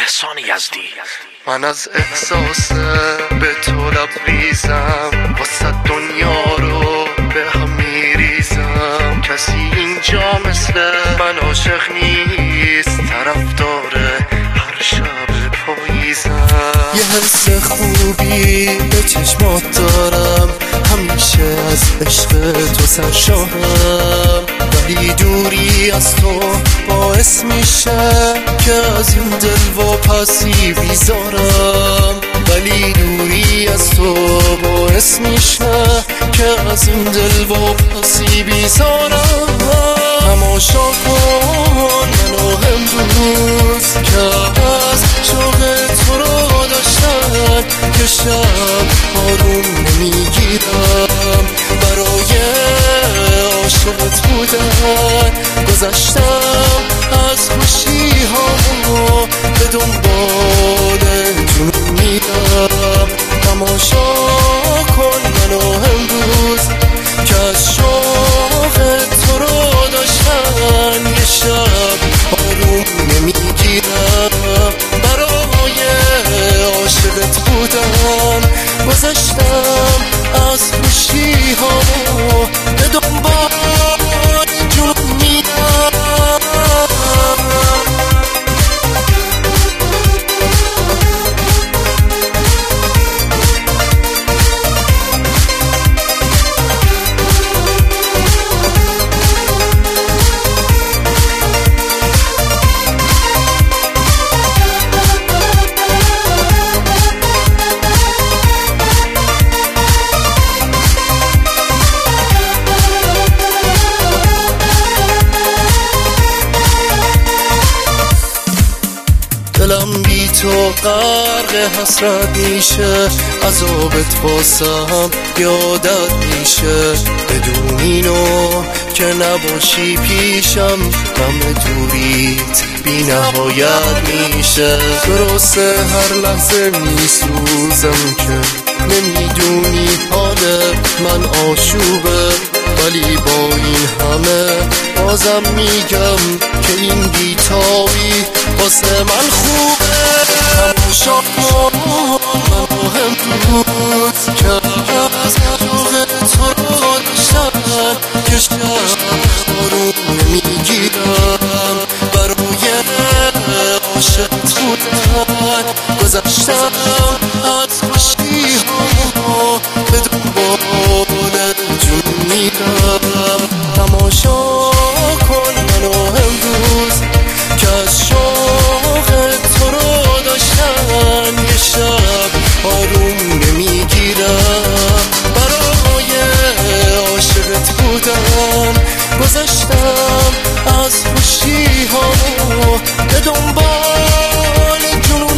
احسان یزدی. من از احساس به تو لبریزم، واسه دنیا رو به هم میریزم. کسی اینجا مثل من عاشق نیست، طرفدار هر شب پاییزم. یه حس خوبی به چشمات دارم، همیشه از عشق تو سرشارم. ولی دوری از تو باعث میشه که از این دل و پسی بیزارم. ولی دوری از تو باعث میشه که از این دل و پسی بیزارم. تماشا کن منو امروز که از شوق تو رو داشتن که شب آروم نمیگیرم. برای عاشقت بودن گذشتم از خوشی ها به دنبال جنون میرم. تماشا کن منو امروز که از شوق تو رو داشتن یه شب آروم نمیگیرم. برای عاشقت بودن گذشتم از خوشی ها به دنبال جنون میرم. دلم بی تو غرق حسرت میشه، عذابت واسم یادت میشه. بدون اینو که نباشی پیشم، غم دوریت بی نهایت میشه. درسته هر لحظه میسوزم که نمیدونی حال من آشوبه، ولی با این همه بازم میگم که این بیتابی واسه من خوبه. تماشا کن مهم بود که از شوق تو رو داشتن که شب آروم نمیگیرم. برای عاشقت بودن گذشتم از خوشی ها به دنبال جنون میرم. تماشا کن منو امروز که از شوق تو رو داشتن یه شب آروم نمیگیرم. برای عاشقت بودن گذشتم از خوشی ها به دنبال جنون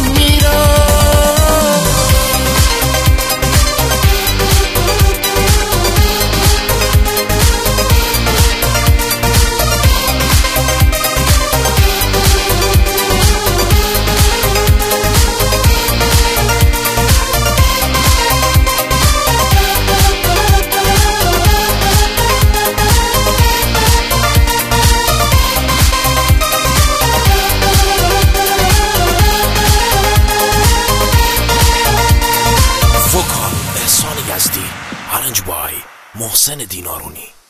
میرم. احسان یزدی. Arranged by محسن دینارونی.